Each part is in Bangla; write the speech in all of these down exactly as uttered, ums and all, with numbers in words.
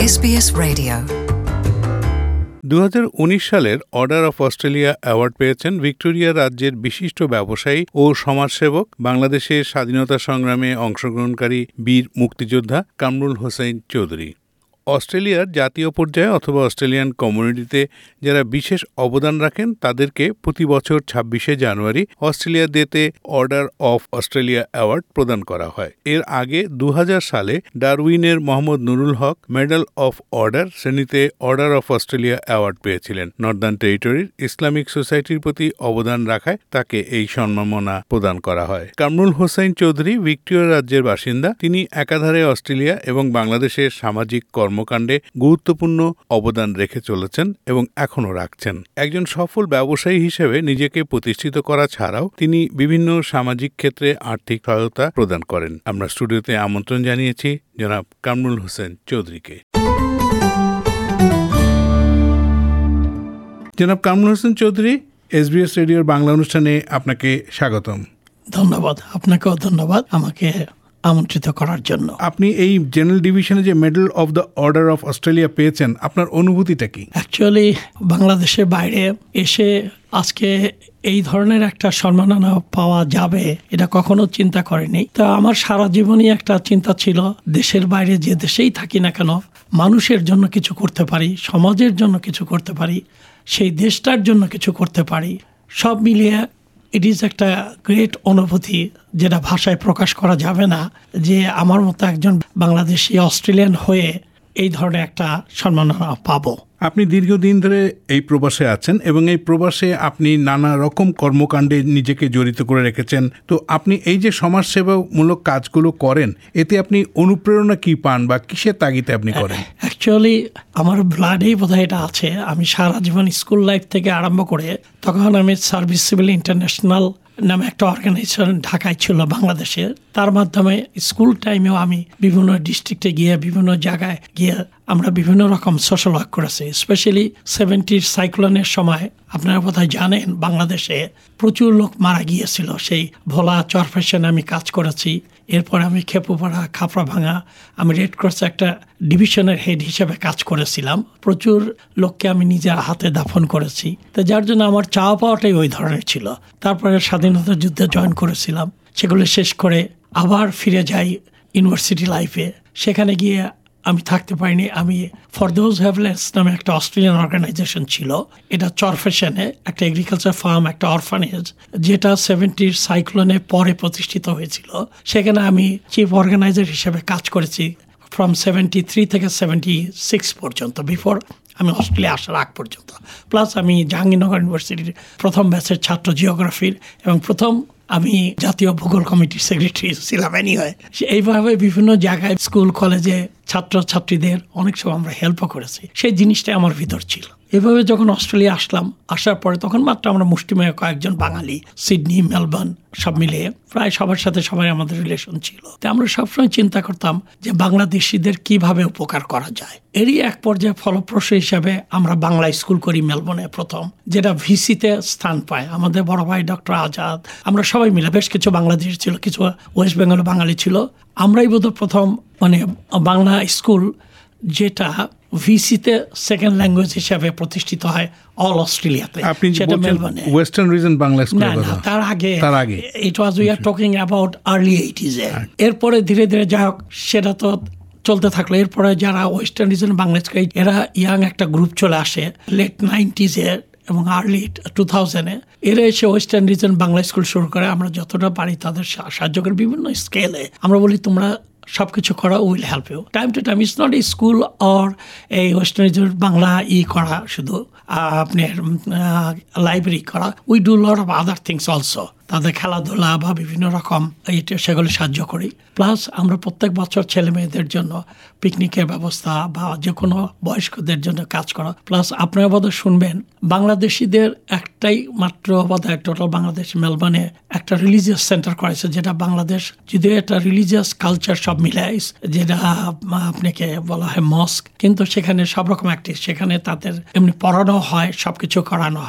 এস বি এস Radio দু হাজার উনিশ সালের অর্ডার অফ অস্ট্রেলিয়া অ্যাওয়ার্ড পেয়েছেন ভিক্টোরিয়া রাজ্যের বিশিষ্ট ব্যবসায়ী ও সমাজসেবক, বাংলাদেশের স্বাধীনতা সংগ্রামে অংশগ্রহণকারী বীর মুক্তিযোদ্ধা কামরুল হোসেন চৌধুরী। অস্ট্রেলিয়ার জাতীয় পর্যায়ে অথবা অস্ট্রেলিয়ান কমিউনিটিতে যারা বিশেষ অবদান রাখেন তাদেরকে প্রতি বছর ছাব্বিশে জানুয়ারি অস্ট্রেলিয়া ডেতে অর্ডার অফ অস্ট্রেলিয়া অ্যাওয়ার্ড প্রদান করা হয়। এর আগে দু হাজার সালে ডারউইনের Mohammad Nurul Haque medal of order শ্রেণীতে অর্ডার অফ অস্ট্রেলিয়া অ্যাওয়ার্ড পেয়েছিলেন। নর্দার্ন টেরিটরির ইসলামিক সোসাইটির প্রতি অবদান রাখায় তাকে এই সম্মাননা প্রদান করা হয়। কামরুল হোসেন চৌধুরী ভিক্টোরিয়া রাজ্যের বাসিন্দা। তিনি একাধারে অস্ট্রেলিয়া এবং বাংলাদেশের সামাজিক কর্ম কর্মকাণ্ডে গুরুত্বপূর্ণ অবদান রেখে চলেছেন এবং এখনও রাখছেন। একজন সফল ব্যবসায়ী হিসেবে নিজেকে প্রতিষ্ঠিত করা ছাড়াও তিনি বিভিন্ন সামাজিক ক্ষেত্রে আর্থিক সহায়তা প্রদান করেন। আমরা স্টুডিওতে আমন্ত্রণ জানিয়েছি জনাব কামরুল হোসেন চৌধুরীকে। জনাব Kamrul Hossain Chowdhury, S B S রেডিওর বাংলা অনুষ্ঠানে আপনাকে স্বাগতম। ধন্যবাদ। আপনাকেও ধন্যবাদ আমাকে আমন্ত্রিত করার জন্য। আপনি এই জেনারেল ডিভিশনে যে medal of the order of Australia পেয়েছেন, আপনার অনুভূতিটা কি? অ্যাকচুয়ালি বাংলাদেশের বাইরে এসে আজকে এই ধরনের একটা সম্মাননা পাওয়া যাবে এটা কখনো চিন্তা করেনি। তো আমার সারা জীবনই একটা চিন্তা ছিল, দেশের বাইরে যে দেশেই থাকি না কেন মানুষের জন্য কিছু করতে পারি, সমাজের জন্য কিছু করতে পারি, সেই দেশটার জন্য কিছু করতে পারি। সব মিলিয়ে ইট ইজ একটা গ্রেট অনুভূতি যেটা ভাষায় প্রকাশ করা যাবে না, যে আমার মতো একজন বাংলাদেশি অস্ট্রেলিয়ান হয়ে এই ধরনের একটা সম্মাননা পাবো। আপনি দীর্ঘদিন ধরে এই প্রবাসে আছেন এবং এই প্রবাসে আপনি নানা রকম কর্মকাণ্ডে নিজেকে জড়িত করে রেখেছেন। তো আপনি এই যে সমাজসেবামূলক কাজগুলো করেন, এতে আপনি অনুপ্রেরণা কি পান বা কিসের তাগিদে আপনি করেন? অ্যাকচুয়ালি আমার ব্লাডেই বোধহয় এটা আছে। আমি সারা জীবন স্কুল লাইফ থেকে আরম্ভ করে, তখন আমি সার্ভিস সিভিল ইন্টারন্যাশনাল নামে একটা অর্গানাইজেশন ঢাকায় ছিল বাংলাদেশে, তার মাধ্যমে স্কুল টাইমেও আমি বিভিন্ন ডিস্ট্রিক্টে গিয়ে বিভিন্ন জায়গায় গিয়ে আমরা বিভিন্ন রকম সোশ্যাল ওয়ার্ক করেছি। স্পেশালি সেভেন্টির সাইক্লোনের সময় আপনারা বোধহয় জানেন বাংলাদেশে প্রচুর লোক মারা গিয়েছিল। সেই ভোলা চরফেশনে আমি কাজ করেছি। এরপর আমি খেপুপাড়া, খাপড়া ভাঙা, আমি রেড ক্রসে একটা ডিভিশনের হেড হিসেবে কাজ করেছিলাম। প্রচুর লোককে আমি নিজের হাতে দাফন করেছি। তো যার জন্য আমার চাওয়া পাওয়াটাই ওই ধরনের ছিল। তারপরে স্বাধীনতা যুদ্ধে জয়েন করেছিলাম, সেগুলো শেষ করে আবার ফিরে যাই ইউনিভার্সিটি লাইফে। সেখানে গিয়ে আমি থাকতে পারিনি। আমি ফর দোজ হ্যাভলেস নামে একটা অস্ট্রেলিয়ান অর্গানাইজেশন ছিল। এটা চরফেশনে একটা এগ্রিকালচার ফার্ম, একটা অরফানেজ, যেটা সেভেন্টির সাইক্লোনে পরে প্রতিষ্ঠিত হয়েছিল। সেখানে আমি চিফ অর্গানাইজার হিসেবে কাজ করেছি ফ্রম সেভেন্টি থ্রি থেকে সেভেন্টি সিক্স পর্যন্ত, বিফোর আমি অস্ট্রেলিয়া আসার আগ পর্যন্ত। প্লাস আমি জাহাঙ্গীরনগর ইউনিভার্সিটির প্রথম ব্যাচের ছাত্র জিওগ্রাফির এবং প্রথম আমি জাতীয় ভূগোল কমিটির সেক্রেটারি ছিলাম। এনিওয়ে, এইভাবে বিভিন্ন জায়গায় স্কুল কলেজে ছাত্রছাত্রীদের অনেক সময় আমরা হেল্পও করেছি। সেই জিনিসটাই আমার ভিতর ছিল। এভাবে যখন অস্ট্রেলিয়া আসলাম, আসার পরে তখন মাত্র আমরা মুষ্টিমেয় কয়েকজন বাঙালি, সিডনি, মেলবোর্ন সব মিলিয়ে প্রায় সবার সাথে সবাই আমাদের রিলেশন ছিল। তো আমরা সবসময় চিন্তা করতাম যে বাংলাদেশিদের কিভাবে উপকার করা যায়। এরই এক পর্যায়ে ফলপ্রসূ হিসাবে আমরা বাংলা স্কুল করি মেলবোর্নে প্রথম, যেটা ভিসিতে স্থান পায়। আমাদের বড় ভাই ডক্টর আজাদ, আমরা সবাই মিলে, বেশ কিছু বাংলাদেশ ছিল, কিছু ওয়েস্ট বেঙ্গল বাঙালি ছিল। আমরাই বোধহয় প্রথম মানে বাংলা স্কুল যেটা ভিসিতে সেকেন্ড ল্যাঙ্গুয়েজ হিসাবে প্রতিষ্ঠিত হয় অল অস্ট্রেলিয়াতে। সেটা মেলবোর্নে, ওয়েস্টার্ন রিজন বাংলা স্কুল। না না, তার আগে তার আগে it was we are talking about early এইটিজে। এরপরে ধীরে ধীরে যাই হোক সেটা তো চলতে থাকলো। এরপরে যারা ওয়েস্টার্ন রিজন বাংলা স্কুল, এরা ইয়াং একটা গ্রুপ চলে আসে লেট নাইনটিজে এবং আর্লি টু থাউজেন্ডে। এরা এসে ওয়েস্টার্ন রিজন বাংলা স্কুল শুরু করে। আমরা যতটা পারি তাদের সাহায্য করে বিভিন্ন স্কেলে। আমরা বলি তোমরা সবকিছু করা, will help you time to time. It's not a school or এই ওয়েস্টার্ন রিজন বাংলা ই করা শুধু, আপনার লাইব্রেরি করা। We do lot of other things also. তাদের খেলাধুলা বা বিভিন্ন রকম এইটা সেগুলো সাহায্য করি। প্লাস আমরা প্রত্যেক বছর ছেলে মেয়েদের জন্য পিকনিকের ব্যবস্থা বা যে কোনো বয়স্কদের জন্য কাজ করা। প্লাস আপনারা বোধহয় শুনবেন বাংলাদেশিদের একটাই মাত্র বোধহয় টোটাল বাংলাদেশ মেলবোর্নে একটা রিলিজিয়াস সেন্টার করেছে, যেটা বাংলাদেশ যদিও একটা রিলিজিয়াস কালচার সব মিলাই, যেটা আপনাকে বলা হয় মস্ক, কিন্তু সেখানে সব রকম অ্যাক্টিভ, সেখানে তাদের এমনি পড়ানো হয়, সব কিছু করানো হয়।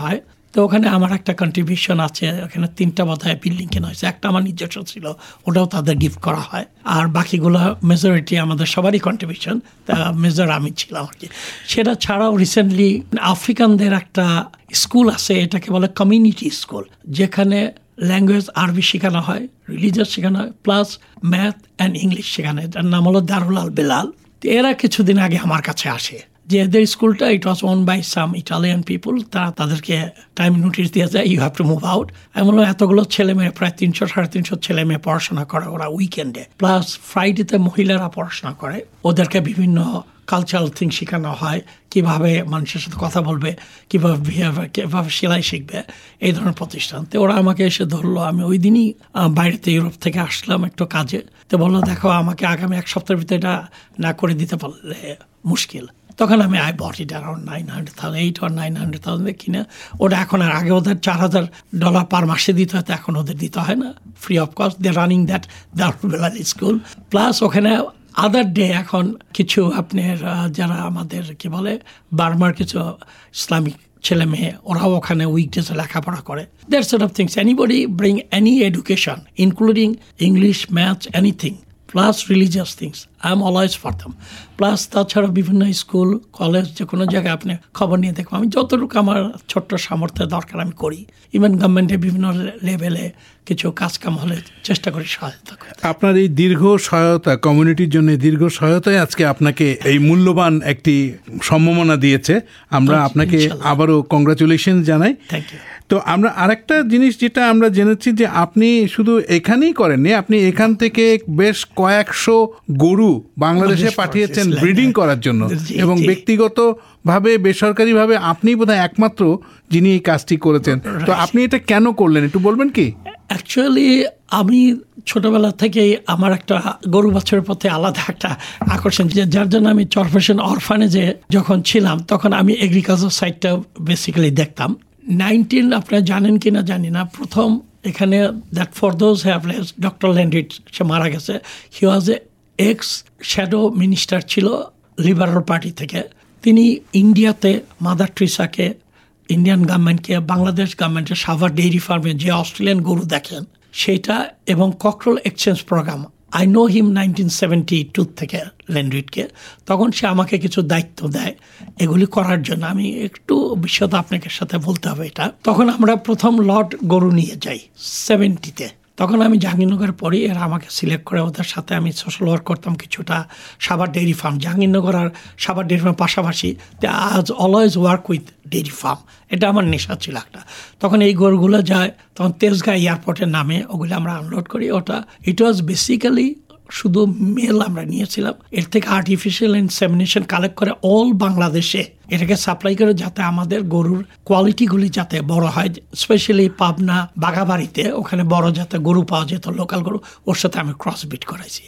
তো ওখানে আমার একটা কন্ট্রিবিউশন আছে, ওখানে তিনটা বোধহয় বিল্ডিং কেনা হয়েছে, একটা আমার নিজস্ব ছিল, ওটাও তাদের গিফট করা হয়, আর বাকিগুলো মেজরিটি আমাদের সবারই কন্ট্রিবিউশন, তা মেজর আমি ছিলাম আর কি। সেটা ছাড়াও রিসেন্টলি আফ্রিকানদের একটা স্কুল আছে, এটাকে বলে কমিউনিটি স্কুল, যেখানে ল্যাঙ্গুয়েজ আরবি শেখানো হয়, রিলিজিয়াস শেখানো হয়, প্লাস ম্যাথ অ্যান্ড ইংলিশ শেখানো হয়। এটার নাম হলো দারুল আল বেলাল। এরা কিছুদিন আগে আমার কাছে আসে যে এদের স্কুলটা it was own by some Italian people, তারা তাদেরকে টাইম নোটিস দিয়ে যায়, you have to move out. এমন এতগুলো ছেলে মেয়ে, প্রায় তিনশো সাড়ে তিনশো ছেলে মেয়ে পড়াশোনা করে ওরা উইকেন্ডে, প্লাস ফ্রাইডেতে মহিলারা পড়াশোনা করে, ওদেরকে বিভিন্ন কালচারাল থিং শেখানো হয়, কীভাবে মানুষের সাথে কথা বলবে, কীভাবে বিহেভিয়ার, কীভাবে সেলাই শিখবে, এই ধরনের প্রতিষ্ঠান। তো ওরা আমাকে এসে ধরলো, আমি ওই দিনই বাইরেতে ইউরোপ থেকে আসলাম একটু কাজে, তো বললো দেখো আমাকে আগামী এক সপ্তাহের ভিতরে এটা না করে দিতে পারলে মুশকিল। তখন আমি I bought it around nine hundred thousand eight আর নাইন হান্ড্রেড থাউজেন্ড কিনে ওটা এখন, আর আগে ওদের চার হাজার ডলার পার মাসে দিতে হতো, এখন ওদের দিতে হয় না, free of cost, they running that Darul Belal school. Plus ওখানে আদার ডে এখন কিছু আপনার যারা আমাদের কি বলে বার্মার কিছু ইসলামিক ছেলে মেয়ে, ওরাও ওখানে উইকডেজে লেখাপড়া করে। That sort of things, anybody bring any education including English, maths, anything, plus religious things, I am always for them. Plus তাছাড়া বিভিন্ন স্কুল, কলেজ, যে কোনো জায়গায় আপনি খবর নিয়ে দেখবো, আমি যতটুকু আমার ছোট্ট সামর্থ্যের দরকার আমি করি। ইভেন গভর্নমেন্টের বিভিন্ন লেভেলে কিছু কাজকাম হলে চেষ্টা করি সহায়তা করতে। আপনার এই দীর্ঘ সহায়তা, কমিউনিটির জন্য দীর্ঘ সহায়তায় আজকে আপনাকে এই মূল্যবান একটি সম্মাননা দিয়েছে। আমরা আপনাকে আবারও কংগ্রাচুলেশন জানাই। Thank you. তো আমরা আরেকটা জিনিস যেটা আমরা জেনেছি যে আপনি শুধু এখানেই করেননি, আপনি এখান থেকে বেশ কয়েকশো গরু বাংলাদেশে পাঠিয়েছেন ব্রিডিং করার জন্য, এবং ব্যক্তিগতভাবে বেসরকারিভাবে আপনি বোধহয় একমাত্র যিনি এই কাজটি করেছেন। তো আপনি এটা কেন করলেন একটু বলবেন কি? অ্যাকচুয়ালি আমি ছোটবেলা থেকেই আমার একটা গরু বাছুরের প্রতি আলাদা একটা আকর্ষণ, যার জন্য আমি চরফেশন অরফানেজে যখন ছিলাম তখন আমি এগ্রিকালচার সাইডটা বেসিক্যালি দেখতাম। নাইনটিন আপনারা জানেন কি না জানি না, প্রথম এখানে that for those have less doctor ল্যান্ডিড, সে মারা গেছে। He was a ex shadow minister ছিল লিবারাল পার্টি থেকে। তিনি ইন্ডিয়াতে মাদার ট্রিসাকে, ইন্ডিয়ান গভর্নমেন্টকে, বাংলাদেশ গভর্নমেন্টের সাভার ডেইরি ফার্মে যে অস্ট্রেলিয়ান গরু দেখেন সেইটা, এবং cockerel exchange program, I know him nineteen seventy two থেকে ল্যান্ড্রিডকে। তখন সে আমাকে কিছু দায়িত্ব দেয় এগুলি করার জন্য। আমি একটু বিশদ আপনাকে সাথে বলতে হবে এটা। তখন আমরা প্রথম লট গরু নিয়ে যাই সেভেন্টিতে। তখন আমি জাহাঙ্গীরনগর পড়ি, এরা আমাকে সিলেক্ট করে, ওদের সাথে আমি সোশ্যাল ওয়ার্ক করতাম কিছুটা। সাভার ডেইরি ফার্ম, জাহাঙ্গীরনগর আর সাভার ডেইরি ফার্ম পাশাপাশি, আজ always work with dairy farm, এটা আমার নেশা ছিল একটা। তখন এই গরুগুলো যায়, তখন তেজগাঁ এয়ারপোর্টের নামে ওগুলো আমরা আনলোড করি। ওটা ইট ওয়াজ বেসিক্যালি শুধু মেল আমরা নিয়েছিলাম, এর থেকে আর্টিফিশিয়াল ইনসেমিনেশন কালেক্ট করে অল বাংলাদেশে এটাকে সাপ্লাই করে, যাতে আমাদের গরুর কোয়ালিটিগুলি যাতে বড় হয়। স্পেশালি পাবনা, বাঘাবাড়িতে ওখানে বড় যাতে গরু পাওয়া যেত, লোকাল গরু, ওর সাথে আমি ক্রসবিট করাইছি।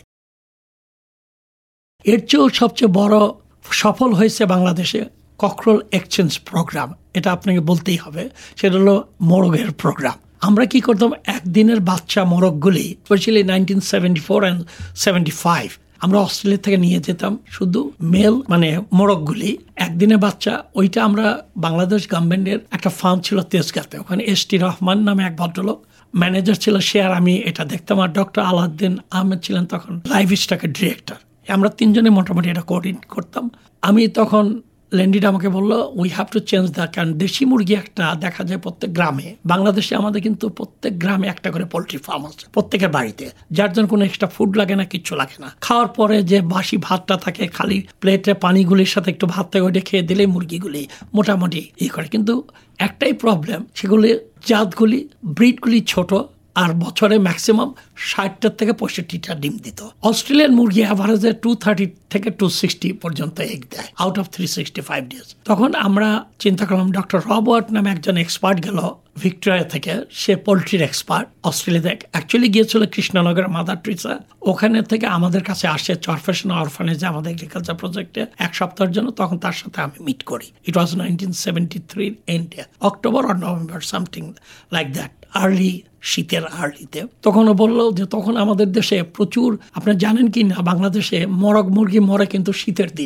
এর চেয়েও সবচেয়ে বড় সফল হয়েছে বাংলাদেশে ককরোল এক্সচেঞ্জ প্রোগ্রাম, এটা আপনাকে বলতেই হবে। সেটা হলো মোরগের প্রোগ্রাম। আমরা কি করতাম, একদিনের বাচ্চা মোরগগুলি, specially nineteen seventy four and seventy five আমরা অস্ট্রেলিয়া থেকে নিয়ে যেতাম শুধু মেল মানে মোরগগুলি, একদিনের বাচ্চা। ওইটা আমরা বাংলাদেশ গভর্নমেন্টের একটা ফার্ম ছিল তেজগাঁতে, ওখানে এস টি রহমান নামে এক ভদ্রলোক ম্যানেজার ছিল, সে আর আমি এটা দেখতাম। আর ডক্টর আলাউদ্দিন আহমেদ ছিলেন তখন লাইভ স্টকের ডিরেক্টর। আমরা তিনজনে মোটামুটি এটা কোঅর্ডিনেট করতাম। আমি তখন ল্যান্ডিড আমাকে বললো we have to change the, কারণ দেশি মুরগি একটা দেখা যায় প্রত্যেক গ্রামে, বাংলাদেশে আমাদের কিন্তু প্রত্যেক গ্রামে একটা করে পোলট্রি ফার্ম আছে প্রত্যেকের বাড়িতে, যার জন্য কোনো এক্সট্রা ফুড লাগে না, কিচ্ছু লাগে না। খাওয়ার পরে যে বাসি ভাতটা থাকে, খালি প্লেটে পানিগুলির সাথে একটু ভাত থেকে ওইটা খেয়ে দিলেই মুরগিগুলি মোটামুটি ই করে। কিন্তু একটাই প্রবলেম, সেগুলি জাতগুলি ব্রিডগুলি ছোট, আর বছরে ম্যাক্সিমাম ষাটটার থেকে পঁয়ষট্টিটা ডিম দিত। অস্ট্রেলিয়ান মুরগি অ্যাভারেজে টু থার্টি থেকে টু সিক্সটি পর্যন্ত এগ দেয় out of three sixty five days. তখন আমরা চিন্তা করলাম, ডক্টর রবার্ট নামে একজন এক্সপার্ট গেল ভিক্টোরিয়া থেকে, সে পোলট্রির এক্সপার্ট অস্ট্রেলিয়াতে, অ্যাকচুয়ালি গিয়েছিল কৃষ্ণনগরের মাদার ট্রিসা, ওখানে থেকে আমাদের কাছে আসে চরফেশন অরফানেজে আমাদের এগ্রিকালচার প্রজেক্টে এক সপ্তাহের জন্য। তখন তার সাথে আমি মিট করি। It was nineteen seventy three এন্ডে, অক্টোবর আর November something like that, early শীতের আর্লিতে। তখনও বললো যে তখন আমাদের দেশে প্রচুর, আপনারা জানেন কি না, বাংলাদেশে মরগ মুরগি মরে কিন্তু শীতের দিনে,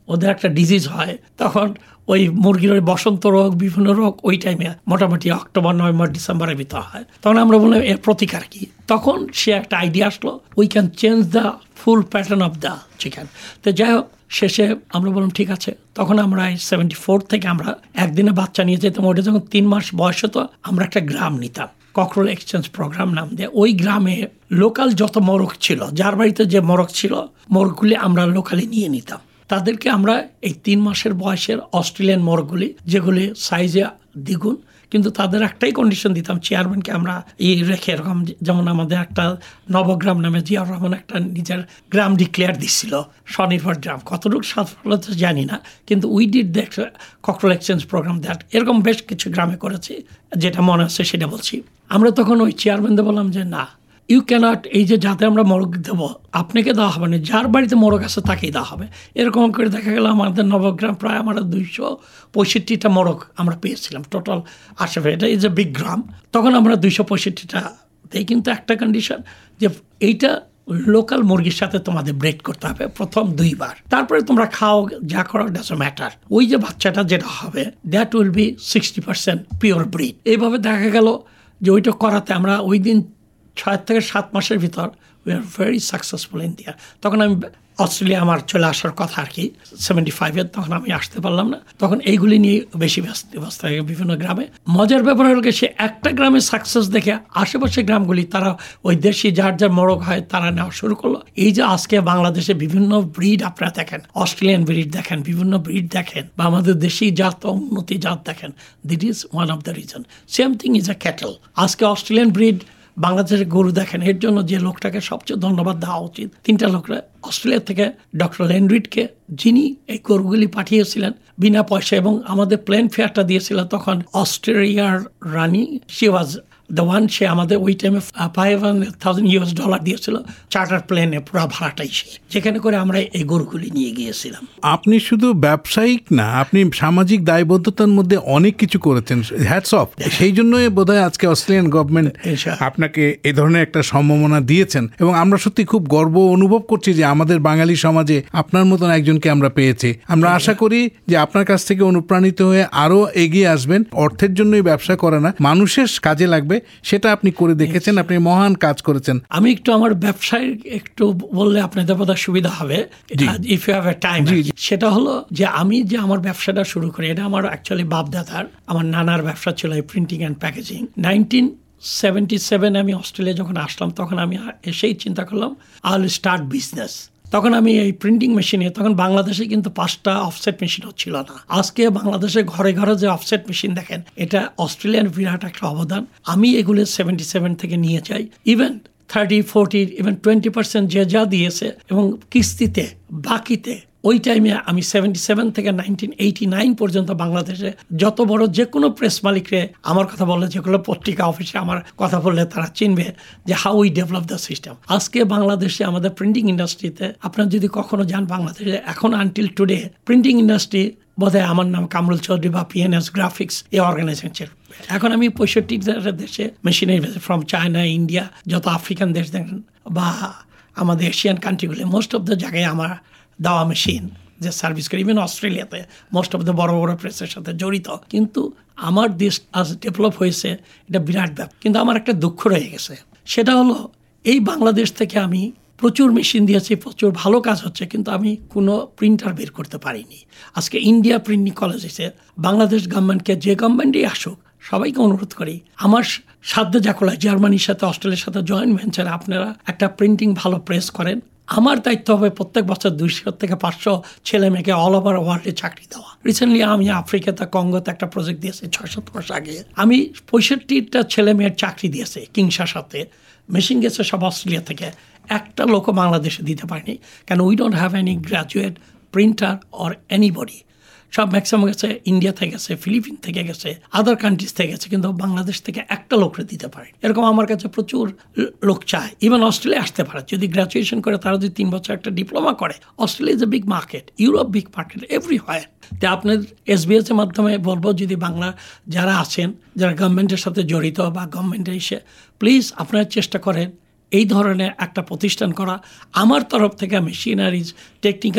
ওদের একটা ডিজিজ হয়, তখন ওই মুরগির ওই বসন্ত রোগ বিভিন্ন রোগ ওই টাইমে মোটামুটি অক্টোবর নভেম্বর ডিসেম্বরের ভিতর হয়। তখন আমরা বললাম এর প্রতিকার কি? তখন সে একটা আইডিয়া আসলো, we can change the full pattern of the chicken. তো যাই হোক, শেষে আমরা বললাম ঠিক আছে। তখন আমরা সেভেন্টি ফোর থেকে আমরা একদিনে বাচ্চা নিয়ে যেতাম। ওটা যখন তিন মাস বয়স হতো আমরা একটা গ্রাম নিতাম, ককরোল এক্সচেঞ্জ প্রোগ্রাম নাম দিয়ে। ওই গ্রামে লোকাল যত মোরগ ছিল, যার বাড়িতে যে মোরগ ছিল, মোরগগুলি আমরা লোকালি নিয়ে নিতাম। তাদেরকে আমরা এই তিন মাসের বয়সের অস্ট্রেলিয়ান মোরগগুলি, যেগুলি সাইজে দ্বিগুণ, কিন্তু তাদের একটাই কন্ডিশন দিতাম, চেয়ারম্যানকে আমরা এই রেখে, এরকম যেমন আমাদের একটা নবগ্রাম নামে জিয়াউর রহমান একটা নিজের গ্রাম ডিক্লেয়ার দিচ্ছিল, স্বনির্ভর গ্রাম। কতটুকু সফলতা জানি না, কিন্তু we did that cockerel exchange program that. এরকম বেশ কিছু গ্রামে করেছি, যেটা মনে আছে সেটা বলছি। আমরা তখন ওই চেয়ারম্যানদের বললাম যে না, ইউ ক্যানট, এই যে যাতে আমরা মোরগ দেবো আপনাকে দেওয়া হবে না, যার বাড়িতে মোরগ আছে তাকেই দেওয়া হবে। এরকম করে দেখা গেল আমাদের নবগ্রাম প্রায় আমরা দুইশো পঁয়ষট্টিটা মোরগ আমরা পেয়েছিলাম টোটাল আশেপাশে। এটা ইজ এ বিগ গ্রাম। তখন আমরা দুইশো পঁয়ষট্টিটা দেই, কিন্তু একটা কন্ডিশন যে এইটা লোকাল মুরগির সাথে তোমাদের ব্রেড করতে হবে প্রথম দুইবার, তারপরে তোমরা খাও যা করো, ডাজন্ট ম্যাটার। ওই যে বাচ্চাটা যেটা হবে that will be sixty percent pure breed. এইভাবে দেখা গেল যে ওইটা করাতে আমরা ওই দিন ছয় থেকে সাত মাসের ভিতর we are very successful India. তখন আমি অস্ট্রেলিয়া আমার চলে আসার কথা আর কি সেভেন্টি ফাইভের, তখন আমি আসতে পারলাম না। তখন এইগুলি নিয়ে বেশি ব্যস্ত ব্যস্ত হয়ে বিভিন্ন গ্রামে। মজার ব্যাপার হলো সে একটা গ্রামে সাকসেস দেখে আশেপাশে গ্রামগুলি তারা ওই দেশি যার যার মোরগ হয় তারা নেওয়া শুরু করলো। এই যে আজকে বাংলাদেশে বিভিন্ন ব্রিড আপনারা দেখেন, অস্ট্রেলিয়ান ব্রিড দেখেন, বিভিন্ন ব্রিড দেখেন, বা আমাদের দেশি জাত উন্নতি জাত দেখেন, this is one of the reason. Same thing is a cattle. আজকে অস্ট্রেলিয়ান ব্রিড বাংলাদেশের গরু দেখেন, এর জন্য যে লোকটাকে সবচেয়ে ধন্যবাদ দেওয়া উচিত, তিনটা লোকরা অস্ট্রেলিয়া থেকে, ডক্টর লেনরিডকে, যিনি এই গরুগুলি পাঠিয়েছিলেন বিনা পয়সা এবং আমাদের প্লেন ফেয়ারটা দিয়েছিল তখন অস্ট্রেলিয়ার রানী, শি ওয়াজ দ্য ওয়ান। সে আমাদের ওই টাইমে five hundred thousand US dollar দিয়েছিল চার্টার প্লেনে, পুরো ভাড়াটাই সে, যেখানে করে আমরা এই গরুগুলি নিয়ে গিয়েছিলাম। আপনি শুধু ব্যবসায়িক না, আপনি সামাজিক দায়বদ্ধতার মধ্যে অনেক কিছু করেছেন, হ্যাটস অফ। সেই জন্যই বোধহয় আজকে অস্ট্রেলিয়ান গভর্নমেন্ট আপনাকে এ ধরনের একটা সম্মাননা দিয়েছেন, এবং আমরা সত্যি খুব গর্ব অনুভব করছি যে আমাদের বাঙালি সমাজে আপনার মতন একজনকে আমরা পেয়েছি। আমরা আশা করি যে আপনার কাছ থেকে অনুপ্রাণিত হয়ে আরো এগিয়ে আসবেন। অর্থের জন্যই ব্যবসা করে না, মানুষের কাজে লাগবে, সেটা আপনি করে দেখেছেন, আপনি মহান কাজ করেছেন। আমি একটু আমার ব্যবসায় একটু বললে আপনাদের বোধহয় সুবিধা হবে, if you have a time. সেটা হলো যে আমি যে আমার ব্যবসাটা শুরু করি, এটা আমার অ্যাকচুয়ালি বাপদাদার, আমার নানার ব্যবসা ছিল এই printing and packaging. Nineteen seventy seven আমি অস্ট্রেলিয়া যখন আসলাম, তখন আমি এসেই চিন্তা করলাম আই উইল স্টার্ট বিজনেস। তখন আমি এই প্রিন্টিং মেশিনে, তখন বাংলাদেশে কিন্তু পাঁচটা অফসেট মেশিনও ছিল না। আজকে বাংলাদেশে ঘরে ঘরে যে অফসেট মেশিন দেখেন, এটা অস্ট্রেলিয়ান বিরাট একটা অবদান। আমি এগুলো সেভেন্টি সেভেন থেকে নিয়ে যাই, even thirty forty even twenty percent যে যা দিয়েছে, এবং কিস্তিতে বাকিতে। ওই টাইমে আমি সেভেন্টি সেভেন থেকে নাইনটিন এইটি নাইন পর্যন্ত বাংলাদেশে যত বড় যে কোনো প্রেস মালিকরে আমার কথা বললে, যেগুলো পত্রিকা অফিসে আমার কথা বললে তারা চিনবে যে how we develop the system. আজকে বাংলাদেশে আমাদের প্রিন্টিং ইন্ডাস্ট্রিতে আপনারা যদি কখনো যান বাংলাদেশে, এখন আনটিল টুডে প্রিন্টিং ইন্ডাস্ট্রি বোধহয় আমার নাম কামরুল চৌধুরী বা পিএনএস গ্রাফিক্স এই অর্গানাইজেশন। এখন আমি পঁয়ষট্টি দেশে মেশিনারি, ফ্রম চায়না, ইন্ডিয়া, যত আফ্রিকান দেশ দেখেন বা আমাদের এশিয়ান কান্ট্রিগুলো, মোস্ট অফ দ্য জায়গায় আমার দেওয়া মেশিন যে সার্ভিস করি। ইভেন অস্ট্রেলিয়াতে মোস্ট অফ দ্য বড় বড় প্রেসের সাথে জড়িত। কিন্তু আমার দেশ আজ ডেভেলপ হয়েছে, এটা বিরাট ব্যাপার। কিন্তু আমার একটা দুঃখ রয়ে গেছে, সেটা হলো এই বাংলাদেশ থেকে আমি প্রচুর মেশিন দিয়েছি, প্রচুর ভালো কাজ হচ্ছে, কিন্তু আমি কোনো প্রিন্টার বের করতে পারিনি। আজকে ইন্ডিয়া প্রিন্টিং কলেজ এসে বাংলাদেশ গভর্নমেন্টকে, যে গভর্নমেন্টই আসুক, সবাইকে অনুরোধ করি, আমার সাধ্য যা করা, জার্মানির সাথে অস্ট্রেলিয়ার সাথে জয়েন্ট ভেঞ্চারে আপনারা একটা প্রিন্টিং ভালো প্রেস করেন। আমার দায়িত্ব হবে প্রত্যেক বছর দুইশো থেকে পাঁচশো ছেলে মেয়েকে অল ওভার ওয়ার্ল্ডে চাকরি দেওয়া। রিসেন্টলি আমি আফ্রিকাতে, কঙ্গোতে একটা প্রজেক্ট দিয়েছি ছয় সাত মাস আগে। আমি পঁয়ষট্টিটা ছেলে মেয়ের চাকরি দিয়েছি কিংশাসাতে। মেশিন গেছে সব অস্ট্রেলিয়া থেকে, একটা লোকও বাংলাদেশে দিতে পারিনি, কেন we don't have any graduate printer or anybody. সব ম্যাক্সিমাম গেছে ইন্ডিয়া থেকে গেছে, ফিলিপিন থেকে গেছে, আদার কান্ট্রিজ থেকে গেছে, কিন্তু বাংলাদেশ থেকে একটা লোকরে দিতে পারে। এরকম আমার কাছে প্রচুর লোক চায়। ইভেন অস্ট্রেলিয়া আসতে পারে, যদি গ্র্যাজুয়েশন করে, তারা যদি তিন বছর একটা ডিপ্লোমা করে। Australia is a big market, Europe big market, everywhere. তো আপনার এসবিএস এর মাধ্যমে বলবো, যদি বাংলা যারা আছেন, যারা গভর্নমেন্টের সাথে জড়িত বা গভর্নমেন্টে এসে, প্লিজ আপনারা চেষ্টা করেন এই ধরনের একটা প্রতিষ্ঠান করা। আমার তরফ থেকে machineries, technical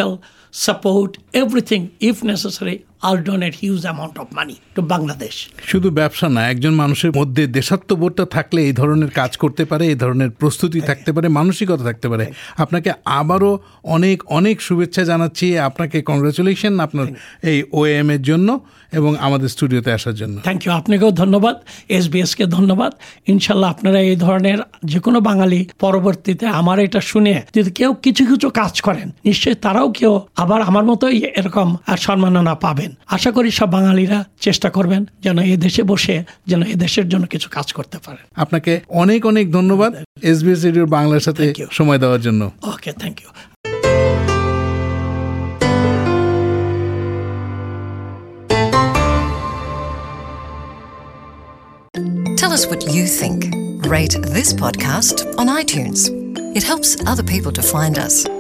support everything. If necessary, I'll donate huge amount of money to Bangladesh. শুধু ব্যবসা না, একজন মানুষের মধ্যে দেশাত্মবোধটা থাকলে এই ধরনের কাজ করতে পারে, এই ধরনের প্রস্তুতি থাকতে পারে, মানসিকতা থাকতে পারে। আপনাকে আবারও অনেক অনেক শুভেচ্ছা জানাচ্ছি, আপনাকে কংগ্রাচুলেশন আপনার এই ওএম এর জন্য এবং আমাদের স্টুডিওতে আসার জন্য। থ্যাংক ইউ, আপনাকেও ধন্যবাদ, এসবিএসকে ধন্যবাদ। ইনশাল্লাহ আপনারা এই ধরনের যে কোনো বাঙালি পরবর্তীতে আমার এটা শুনে যদি কেউ কিছু কিছু কাজ করেন, নিশ্চয়ই তারাও কেউ আবার আমার মতোই এরকম সম্মাননা পাবেন। আশা করি সব বাঙালিরা চেষ্টা করবেন যেন এ দেশে বসে যেন এ দেশের জন্য কিছু কাজ করতে পারেন। আপনাকে অনেক অনেক ধন্যবাদ এসবিএস রেডিও বাংলার সাথে সময় দেওয়ার জন্য। Okay, thank you. Tell us what you think. Rate this podcast on iTunes. It helps other people to find us.